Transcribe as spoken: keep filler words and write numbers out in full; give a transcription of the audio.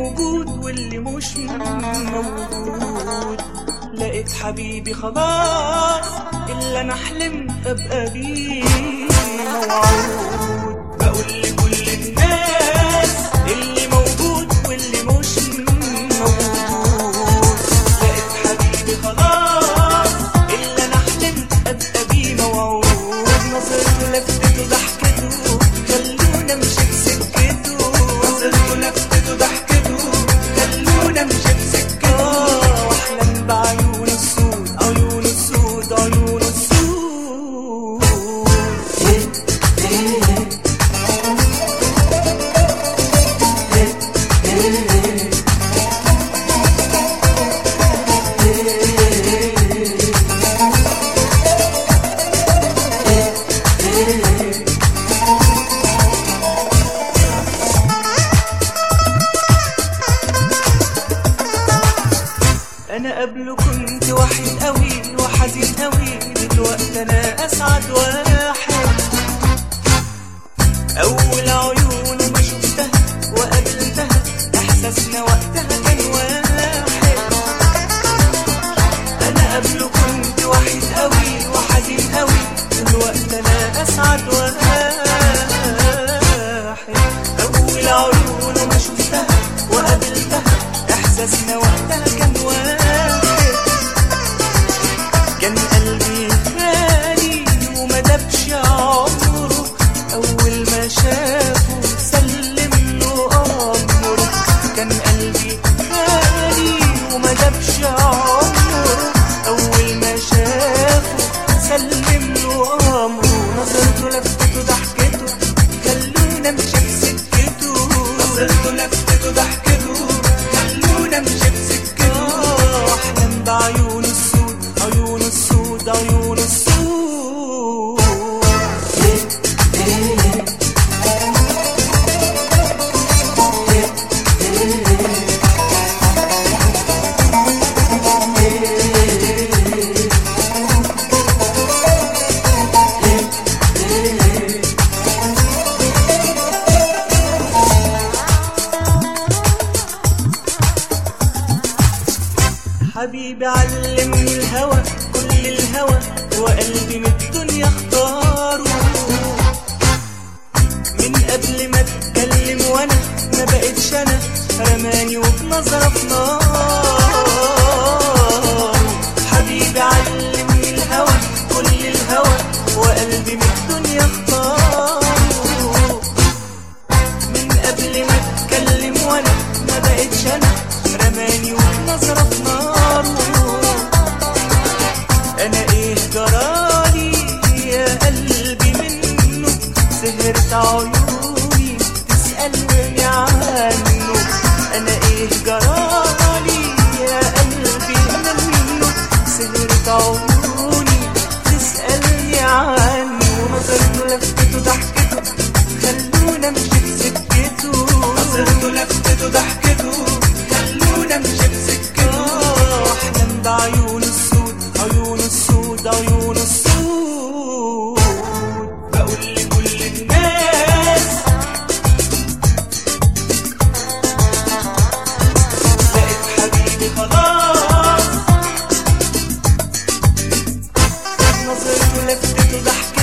موجود واللي مش موجود. لقيت حبيبي خلاص اللي انا حلمت ابقى بيه موعود. بقول لكل الناس اللي موجود واللي مش موجود. لقيت حبيبي خلاص اللي انا حلمت ابقى بيه موعود. نظرته لفتته ضحكته خلونا امشي بسكته. نظرته لفتته ضحكته خلونا امشي بسكته. واحلم بعيون السود عيون السود عيون السود. أنا قبله كنت وحيد قوي وحزين قوي، دلوقتي أنا أسعد واحد. أول عيونه ما شفتها وقابلتها إحساسنا وقتها كان واحد. أنا قبله كنت وحيد قوي وحزين قوي، دلوقتي أنا أسعد واحد. أول عيونه ما شفتها وقابلتها إحساسنا وقتها كان واحد. كان قلبي خالي وما دبش عمره، أول ما شافه سلم له أمره. كان قلبي خالي وما دبش عمره، أول ما شافه سلم له أمره. نظرته لفتته ضحكته خلونا امشي بسكته. نظرته لفتته ضحكته خلونا امشي بسكته. واحلم بعيون السود عيون السود عيون السود. حبيبي علمني الهوى كل الهوى، وقلبي من الدنيا اختاره. من قبل ما اتكلم وانا ما بقتش انا، رماني وبنظرة في نار. حبيبي علمني الهوى كل الهوى، وقلبي من الدنيا اختاره. من قبل ما اتكلم وانا ما بقتش انا، رماني وبنظرة في نار. أنا إيه جرالي يا قلبي منه، سهرت عيوني تسألني عنه. أنا إيه جرالي يا قلبي منه، سهرت عيوني تسألني عنه. نظرته لفتته ضحكته خلونا امشي بسكته. نظرته لفتته ضحكته خلونا امشي بسكته. واحلم بعيون السود عيون السود عيون السود. بقول لكل الناس لقيت حبيبي خلاص. نظرته لفتته ضحكته